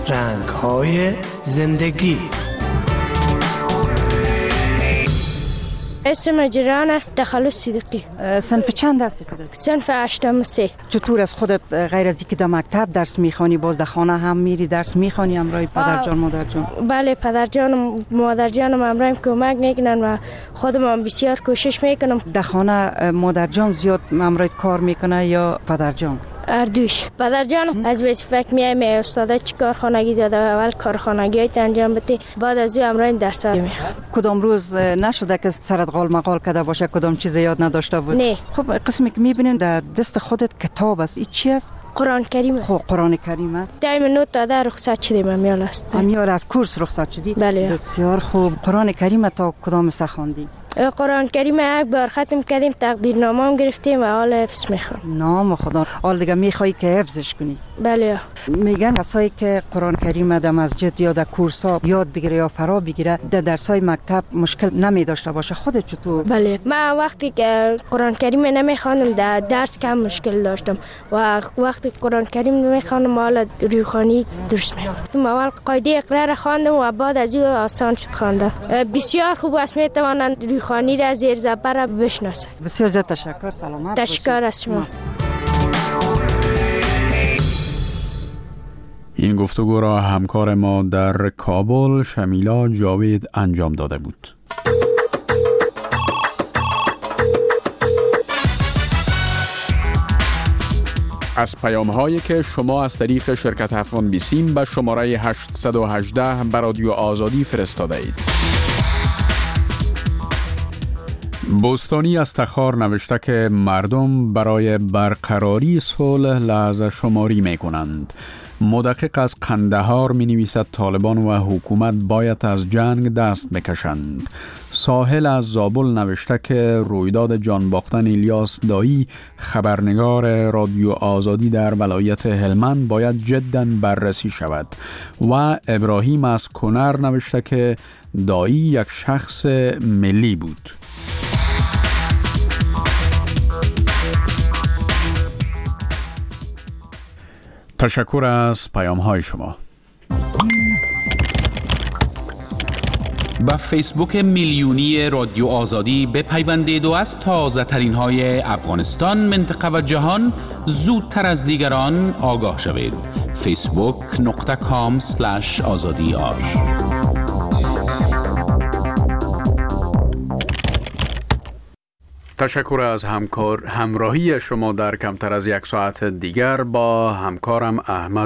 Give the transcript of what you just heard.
رنگ‌های زندگی. اسم جیران است، تخلص صدیقی. صنف چند هستی خودت؟ صنف 8 چطور از خودت غیر از اینکه در مکتب درس میخوانی باز در خانه هم میری درس میخوانی همراه پدرجان مادرجان؟ بله، پدرجان و مادرجانم همراهم کمک میکنن و خودم بسیار کوشش میکنم. در خانه مادرجان زیاد همراه کار میکنه یا پدرجان؟ اردوش. پدرجان از وظیفه میایم استاد چی کارخانگی داده، اول کارخانگی انجام بده، بعد از او امرای درس میخوام. کدام روز نشده که سرت قال مقال کرده باشه، کدام چیز یاد نداشته بود؟ نه. خب قسمی که میبینیم در دست خودت کتاب است، این چی است؟ قرآن کریم است. خب قرآن کریم است. دایم نوت داده رخصت شدیم امیال است. امیال از کورس رخصت شدی؟ بله. بسیار خوب. قرآن کریم تا کدام سخوندی؟ قرآن کریم یک بار ختم کردیم، تقدیرنامه هم گرفتیم و حال حفظ میخوام. نام خدا. حال دیگه میخوای که حفظش کنی؟ بله. میگن کسایی که قرآن کریم در مسجد یا در کورس ها یاد بگیره یا فرا بگیره در درسای مکتب مشکل نمی داشته باشه، خودت چطور؟ بله، من وقتی که قرآن کریم نمیخوانم در درس کم مشکل داشتم و وقتی قرآن کریم نمیخوانم حالا روحانی درست میخوام. اول قاعده اقرا را خواندم و بعد از او آسان شد خواندن. بسیار خوب است، میتوانند روحانی را زیر زبر بشناسند. بسیار زیاد تشکر. سلامت. تشکر از شما. این گفتگو را همکار ما در کابل شمیلا جاوید انجام داده بود. از پیام‌هایی که شما از طریق شرکت افغان بیسیم به شماره 818 به رادیو آزادی فرستاده اید. بوستانی از تخار نوشته که مردم برای برقراری صلح لحظه شماری می کنند. مدقق از قندهار می نویسد طالبان و حکومت باید از جنگ دست بکشند. ساحل از زابل نوشته که رویداد جان باختن الیاس دایی خبرنگار رادیو آزادی در ولایت هلمند باید جداً بررسی شود. و ابراهیم از کنر نوشته که دایی یک شخص ملی بود. تشکر از پیام‌های شما. با فیسبوک میلیونی رادیو آزادی بپیوندید و از تازه ترین های افغانستان، منطقه و جهان زودتر از دیگران آگاه شوید. facebook.com/azadi. تشکر از همراهی شما در کمتر از یک ساعت دیگر با همکارم احمد